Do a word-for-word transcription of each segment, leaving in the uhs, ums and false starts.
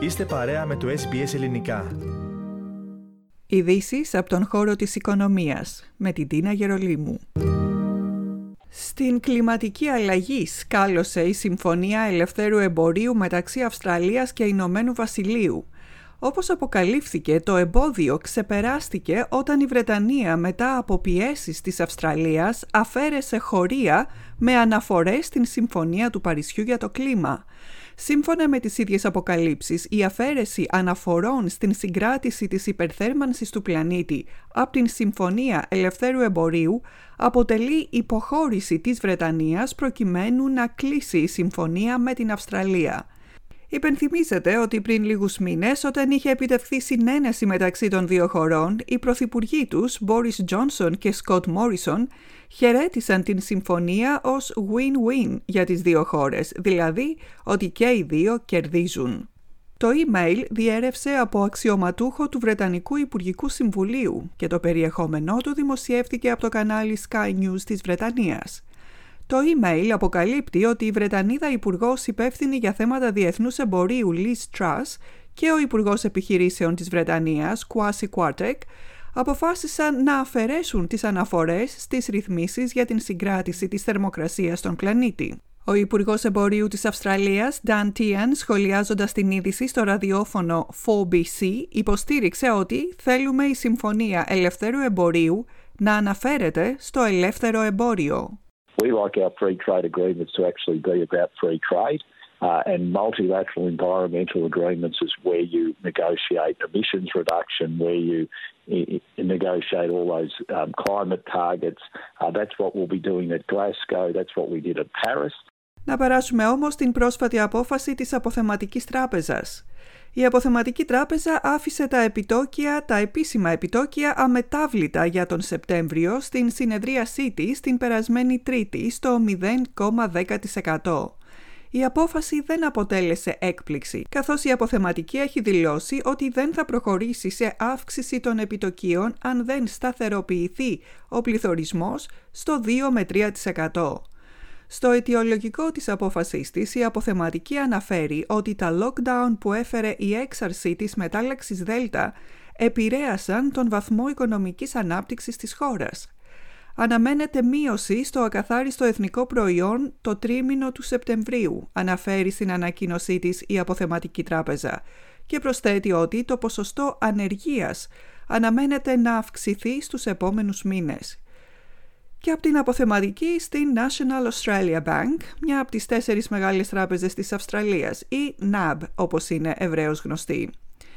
Είστε παρέα με το ες μπι ες Ελληνικά. Ειδήσεις από τον χώρο της οικονομίας με την Τίνα Γερολίμου. Στην κλιματική αλλαγή σκάλωσε η Συμφωνία Ελευθέρου Εμπορίου μεταξύ Αυστραλίας και Ηνωμένου Βασιλείου. Όπως αποκαλύφθηκε, το εμπόδιο ξεπεράστηκε όταν η Βρετανία μετά από πιέσεις της Αυστραλίας αφαίρεσε χωρία με αναφορές στην Συμφωνία του Παρισιού για το κλίμα. Σύμφωνα με τις ίδιες αποκαλύψεις, η αφαίρεση αναφορών στην συγκράτηση της υπερθέρμανσης του πλανήτη από την Συμφωνία Ελευθέρου Εμπορίου αποτελεί υποχώρηση της Βρετανίας προκειμένου να κλείσει η συμφωνία με την Αυστραλία. Υπενθυμίζεται ότι πριν λίγους μήνες, όταν είχε επιτευχθεί συνένεση μεταξύ των δύο χωρών, οι πρωθυπουργοί τους, Boris Johnson και Scott Morrison, χαιρέτησαν την συμφωνία ως win-win για τις δύο χώρες, δηλαδή ότι και οι δύο κερδίζουν. Το email διέρευσε από αξιωματούχο του Βρετανικού Υπουργικού Συμβουλίου και το περιεχόμενό του δημοσιεύτηκε από το κανάλι Sky News της Βρετανίας. Το email αποκαλύπτει ότι η Βρετανίδα Υπουργός Υπεύθυνη για θέματα διεθνούς εμπορίου Liz Truss και ο Υπουργός Επιχειρήσεων της Βρετανίας Kwasi Kwarteng αποφάσισαν να αφαιρέσουν τις αναφορές στις ρυθμίσεις για την συγκράτηση της θερμοκρασίας στον πλανήτη. Ο Υπουργός Εμπορίου της Αυστραλίας, Dan Tehan, σχολιάζοντας την είδηση στο ραδιόφωνο φορ μπι σι, υποστήριξε ότι θέλουμε η Συμφωνία Ελευθέρου Εμπορίου να αναφέρεται στο ελεύθερο εμπόριο. We like our free trade agreements to actually be about free trade, uh, and multilateral environmental agreements is where you negotiate emissions reduction, where you I- negotiate all those um, climate targets. Uh, that's what we'll be doing at Glasgow. That's what we did at Paris. Να περάσουμε όμως στην πρόσφατη απόφαση της Αποθεματικής Τράπεζας. Η Αποθεματική Τράπεζα άφησε τα επιτόκια, τα επίσημα επιτόκια αμετάβλητα για τον Σεπτέμβριο στην συνεδρίασή της την περασμένη Τρίτη στο μηδέν κόμμα δέκα τοις εκατό. Η απόφαση δεν αποτέλεσε έκπληξη, καθώς η Αποθεματική έχει δηλώσει ότι δεν θα προχωρήσει σε αύξηση των επιτοκίων αν δεν σταθεροποιηθεί ο πληθωρισμός στο δύο με τρία τοις εκατό. Στο αιτιολογικό της απόφασής της, η Αποθεματική αναφέρει ότι τα lockdown που έφερε η έξαρση της μετάλλαξης Δέλτα επηρέασαν τον βαθμό οικονομικής ανάπτυξης της χώρας. Αναμένεται μείωση στο ακαθάριστο εθνικό προϊόν το τρίμηνο του Σεπτεμβρίου, αναφέρει στην ανακοίνωσή της η Αποθεματική Τράπεζα, και προσθέτει ότι το ποσοστό ανεργίας αναμένεται να αυξηθεί στους επόμενους μήνες. Και από την Αποθεματική στην National Australia Bank, μια από τις τέσσερις μεγάλες τράπεζες της Αυστραλίας, η ναμπ όπως είναι ευρέως γνωστή.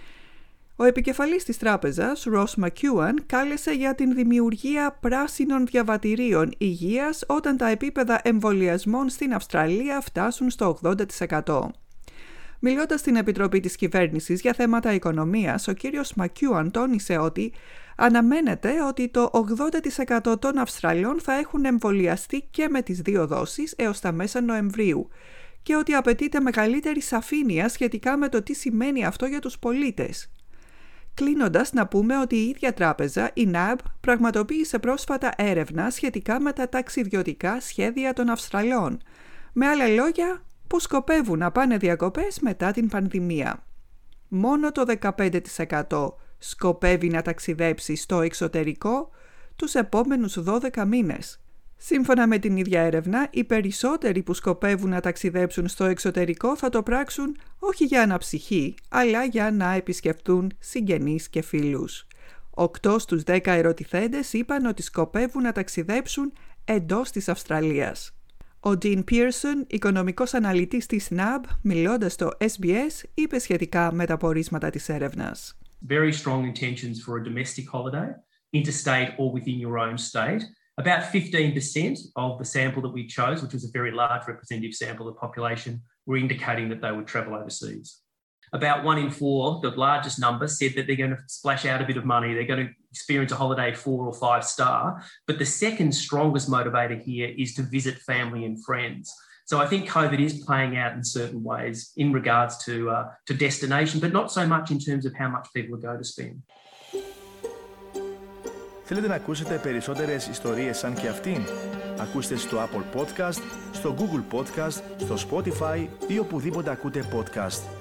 Ο επικεφαλής της τράπεζας, Ross McEwan, κάλεσε για την δημιουργία πράσινων διαβατηρίων υγείας όταν τα επίπεδα εμβολιασμών στην Αυστραλία φτάσουν στο ογδόντα τοις εκατό. Μιλώντας στην Επιτροπή της Κυβέρνησης για θέματα οικονομίας, ο κύριος McEwan τόνισε ότι αναμένεται ότι το ογδόντα τοις εκατό των Αυστραλιών θα έχουν εμβολιαστεί και με τις δύο δόσεις έως τα μέσα Νοεμβρίου και ότι απαιτείται μεγαλύτερη σαφήνεια σχετικά με το τι σημαίνει αυτό για τους πολίτες. Κλείνοντας, να πούμε ότι η ίδια τράπεζα, η ναμπ, πραγματοποίησε πρόσφατα έρευνα σχετικά με τα ταξιδιωτικά σχέδια των Αυστραλιών. Με άλλα λόγια, που σκοπεύουν να πάνε διακοπές μετά την πανδημία. Μόνο το δεκαπέντε τοις εκατό σκοπεύει να ταξιδέψει στο εξωτερικό τους επόμενους δώδεκα μήνες. Σύμφωνα με την ίδια έρευνα, οι περισσότεροι που σκοπεύουν να ταξιδέψουν στο εξωτερικό θα το πράξουν όχι για αναψυχή, αλλά για να επισκεφτούν συγγενείς και φίλους. Οκτώ στους δέκα ερωτηθέντες είπαν ότι σκοπεύουν να ταξιδέψουν εντός της Αυστραλίας. Ο Dean Pearson, οικονομικός αναλυτής της ναμπ, μιλώντας στο ες μπι ες, είπε σχετικά με τα πορίσματα της έρευνας. Very strong intentions for a domestic holiday, interstate or within your own state. About fifteen percent of the sample that we chose, which was a very large representative sample of the population, were indicating that they would travel overseas. About one in four, the largest number, said that they're going to splash out a bit of money. They're going to experience a holiday four or five star. But the second strongest motivator here is to visit family and friends. So I think COVID is playing out in certain ways in regards to, uh, to destination, but not so much in terms of how much people are going to spend. Θέλετε να ακούσετε περισσότερες ιστορίες σαν και αυτήν? Ακούστε στο Apple Podcast, στο Google Podcast, στο Spotify ή οπουδήποτε ακούτε podcast.